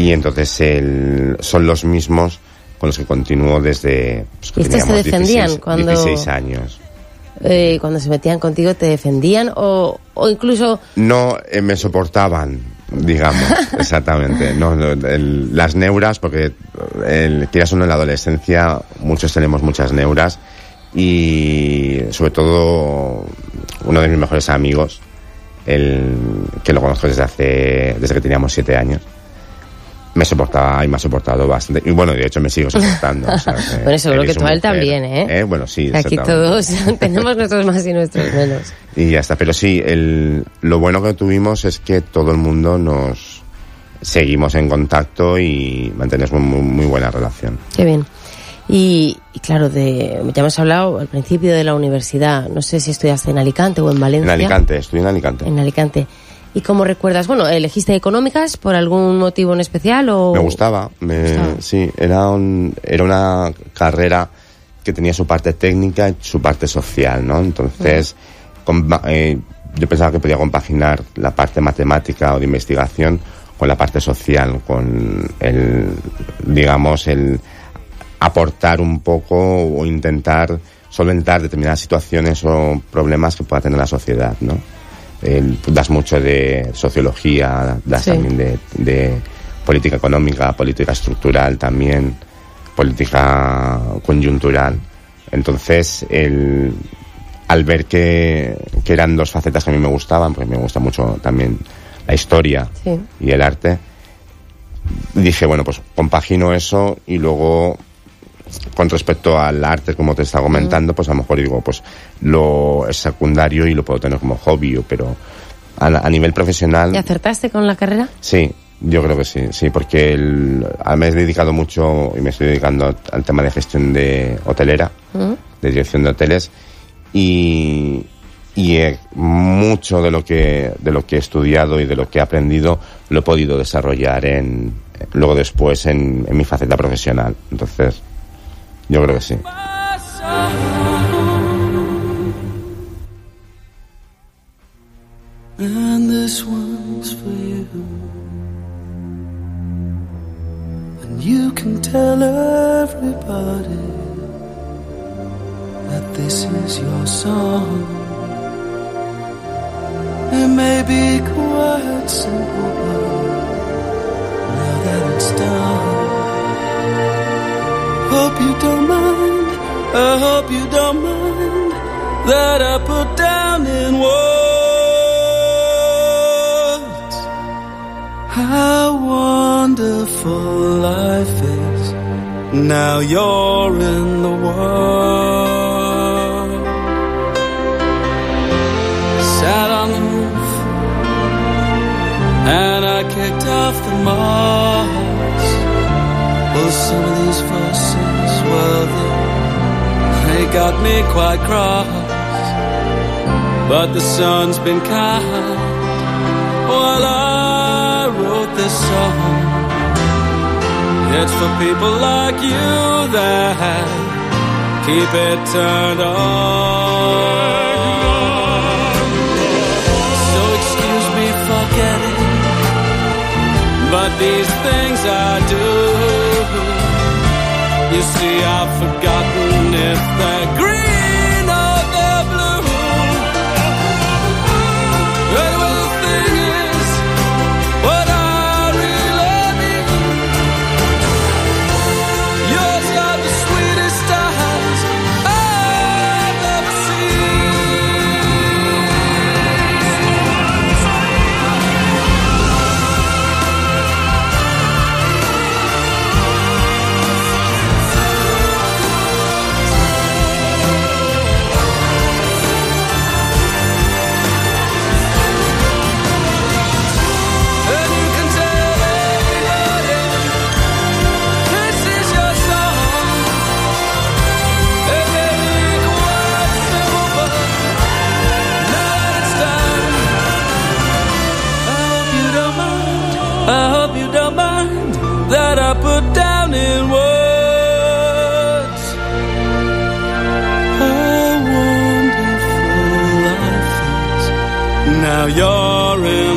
Y entonces son los mismos con los que continúo desde que ¿Y estos te defendían 16 años. Cuando se metían contigo te defendían o incluso... No, me soportaban, digamos, exactamente. No, las neuras, porque quieras uno en la adolescencia, muchos tenemos muchas neuras, y sobre todo uno de mis mejores amigos, que lo conozco desde que teníamos 7 años, me soportaba y me ha soportado bastante. Y bueno, de hecho me sigo soportando. O sea, bueno, seguro que tú a él también, ¿eh? Bueno, sí. Aquí todos tenemos nuestros más y nuestros menos. Y ya está. Pero sí, lo bueno que tuvimos es que todo el mundo nos seguimos en contacto y mantenemos muy, muy buena relación. Qué bien. Y claro, ya hemos hablado al principio de la universidad. No sé si estudiaste en Alicante o en Valencia. En Alicante, estudié en Alicante. En Alicante. ¿Y cómo recuerdas? Bueno, ¿elegiste económicas por algún motivo en especial o...? Me gustaba. Sí, era una carrera que tenía su parte técnica y su parte social, ¿no? Entonces, yo pensaba que podía compaginar la parte matemática o de investigación con la parte social, con el aportar un poco o intentar solventar determinadas situaciones o problemas que pueda tener la sociedad, ¿no? Das mucho de sociología, das también de política económica, política estructural también, política coyuntural. Entonces, al ver que eran dos facetas que a mí me gustaban, porque me gusta mucho también la historia y el arte, dije, bueno, pues compagino eso y luego... Con respecto al arte, como te estaba comentando, pues a lo mejor digo, pues lo es secundario y lo puedo tener como hobby, pero a nivel profesional... ¿Y acertaste con la carrera? Sí, yo creo que sí, porque me he dedicado mucho y me estoy dedicando al tema de gestión de hotelera, de dirección de hoteles, y mucho de lo que he estudiado y de lo que he aprendido lo he podido desarrollar luego después en mi faceta profesional. Entonces... yo creo que sí. And this one's for you. And you can tell everybody that this is your song. It may be quite simple, but now that it's done, hope you don't mind, I hope you don't mind that I put down in words how wonderful life is. Now you're in the world. Sat on the roof and I kicked off the moss. Well, some of these verses, well, they got me quite cross. But the sun's been kind while I wrote this song. It's for people like you that keep it turned on. So excuse me for getting, but these things I do, you see, I've forgotten if they're green or they're blue. Anyway, the thing is, what I really mean, yours are the sweetest eyes I've ever that I put down in words how wonderful life is. Now you're in